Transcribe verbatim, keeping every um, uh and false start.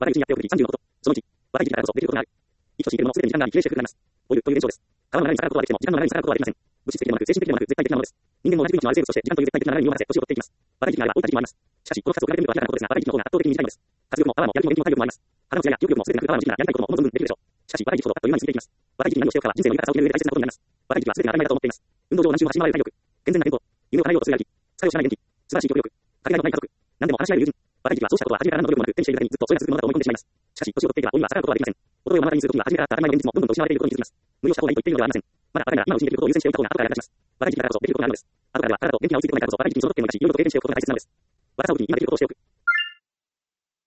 場合いちにやっておくべきさんじゅうのこと。そのいち、場合いちからこそできることがある。一としているものすべてに時間があり、比例して古くなります。お湯という現象です。川の流れに逆らうことはできても、時間の流れに逆らうことはできません。物質的でもなく、精神的でもなく、絶対的なものです。人間も同じ分子のある生物として、時間という絶対的な流れに身を任せ、年を取っていきます。場合的にあれば、老いた時期もあります。しかし、このふたつを比べてみると明らかなことですが、場合的の方が圧倒的に短いのです。活力もパワーもやる気も元気も体力もあります。肌の艶や記憶力もすべてなく、パワーの時期ならやりたいこともこの存分できるでしょう。しかし、場合的ほどあっという間に過ぎていきます。場合的に何をしておくかは人生の豊かさを決める上で大切なことになります。場合的はすべてが当たり前だと思っています。運動上何周も走り回れる体力、健全な健康、夢を叶えようとするやる気、作用しない元気、素晴らしい記憶力、かけがえのない家族、何でも話し合える友人。場合的はそうしたことは初めから何の努力もなく手にしているだけにずっとそれが続くものだと思い込んでしまいます。しかし、年を取っていけば老いは逆らうことはできません。衰えを目の当たりにするときは初めからあった当たり前の現実もどんどんと失われていることに気づきます。無理をした方がいいと言っているのではありません。まだ若いなら今のうちにできることを優先しておいた方が後から役立ちます。場合的だからこそできることがあるのです。後からでは体と元気が追いついてこないからこそ場合的にその時のうちいろいろと経験しておくことが大切なのです。若さを機に今できることをしておく。